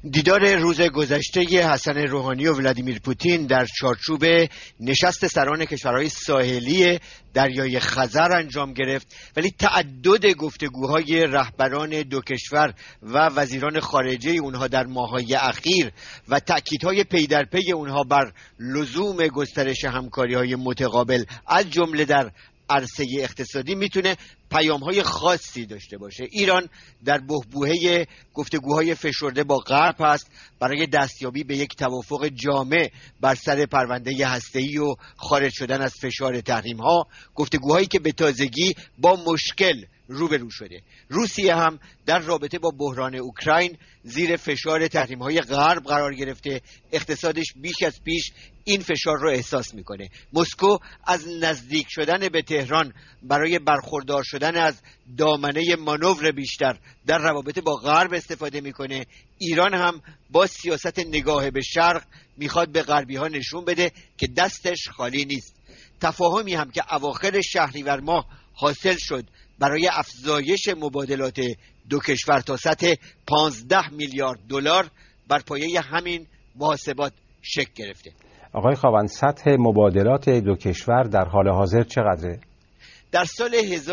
دیدار روز گذشته حسن روحانی و ولادیمیر پوتین در چارچوب نشست سران کشورهای ساحلی دریای خزر انجام گرفت، ولی تعدد گفتگوهای رهبران دو کشور و وزیران خارجه اونها در ماه‌های اخیر و تأکیدهای پی در پی اونها بر لزوم گسترش همکاری‌های متقابل از جمله در عرصه اقتصادی میتونه پیام‌های خاصی داشته باشه. ایران در بحبوحه گفتگوهای فشرده با غرب است برای دستیابی به یک توافق جامع بر سر پرونده هسته‌ای و خارج شدن از فشار تحریم‌ها، گفتگوهایی که به تازگی با مشکل روبرو شده. روسیه هم در رابطه با بحران اوکراین زیر فشار تحریم‌های غرب قرار گرفته، اقتصادش بیش از پیش این فشار رو احساس میکنه. مسکو از نزدیک شدن به تهران برای برخوردار شدن از دامنه مانور بیشتر در روابط با غرب استفاده میکنه. ایران هم با سیاست نگاه به شرق میخواد به غربی ها نشون بده که دستش خالی نیست. تفاهمی هم که اواخر شهریور ماه حاصل شد برای افزایش مبادلات دو کشور تا سطح 15 میلیارد دلار بر پایه همین محاسبات شکل گرفته. آقای خاوند، سطح مبادلات دو کشور در حال حاضر چقدره؟ در سال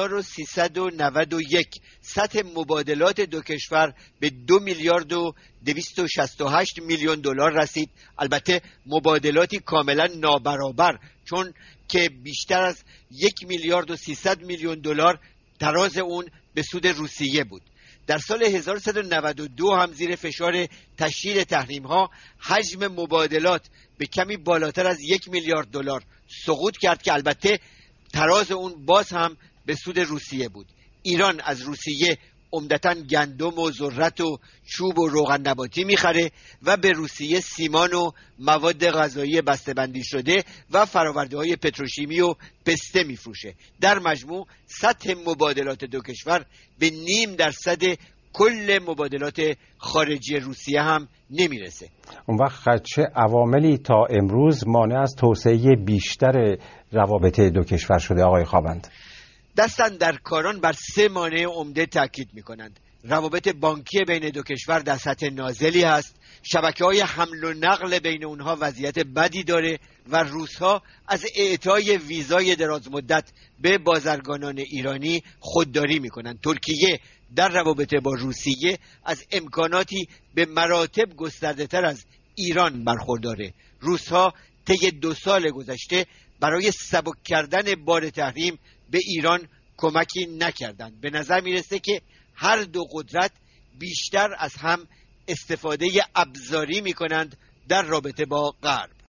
1391 سطح مبادلات دو کشور به 2 میلیارد و 268 میلیون دلار رسید. البته مبادلاتی کاملا نابرابر، چون که بیشتر از 1 میلیارد و 300 میلیون دلار تراز اون به سود روسیه بود. در سال 1392 هم زیر فشار تشدید تحریم‌ها حجم مبادلات به کمی بالاتر از 1 میلیارد دلار سقوط کرد که البته تراز اون باز هم به سود روسیه بود. ایران از روسیه عمدتاً گندم و ذرت و چوب و روغن نباتی میخره و به روسیه سیمان و مواد غذایی بسته‌بندی شده و فرآورده‌های پتروشیمی و پسته میفروشه. در مجموع سطح مبادلات دو کشور به 0.5% کل مبادلات خارجی روسیه هم نمیرسه. اون وقت چه عواملی تا امروز مانع از توسعه بیشتر روابط دو کشور شده آقای خاوند؟ دستاندرکاران بر 3 مانع عمده تاکید میکنند. روابط بانکی بین دو کشور در سطح نازلی هست، شبکه‌های حمل و نقل بین اونها وضعیت بدی داره و روس‌ها از اعطای ویزای دراز مدت به بازرگانان ایرانی خودداری میکنند. ترکیه در روابط با روسیه از امکاناتی به مراتب گسترده تر از ایران برخورداره. روس‌ها طی 2 سال گذشته برای سبک کردن بار تحریم به ایران کمکی نکردند. به نظر میرسه که هر دو قدرت بیشتر از هم استفاده ابزاری میکنند در رابطه با غرب.